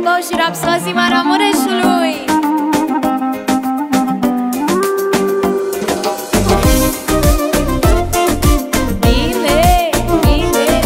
Rainbow și Rapsozi Maramureșului. Bine, bine.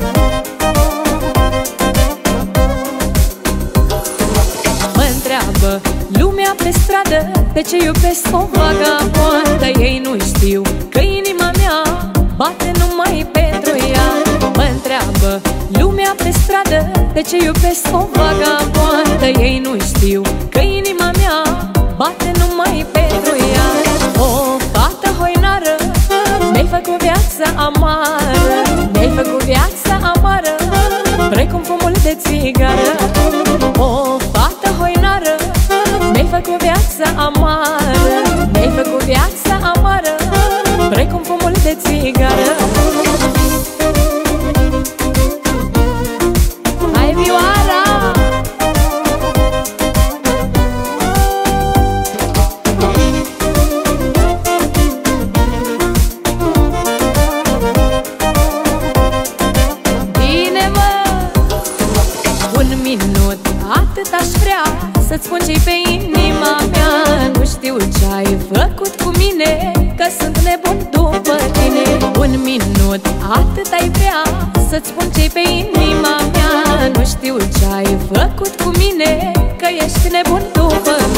Mă întreabă lumea pe stradă de ce iubesc o vagabondă. Ei nu știu că inima mea bate numai pentru ea. Mă întreabă lumea pe stradă de ce iubesc o vagabondă. Ei nu știu că inima mea bate numai pentru ea. O fată hoinară mi-ai făcut viața amară, mi-ai făcut viața amară, precum fumul de țigară. O fată hoinară mi-ai făcut viața amară, mi-ai făcut viața amară, precum fumul de țigară. Hai vioara! Bine mă! Un minut, atât aș vrea să-ți spun ce-i pe inima mea. Nu știu ce-ai făcut cu mine, că sunt nebun după tine. Un minut, atât ai vrea să-ți spun ce-i pe inima mea. Nu știu ce-ai făcut cu mine, că ești nebun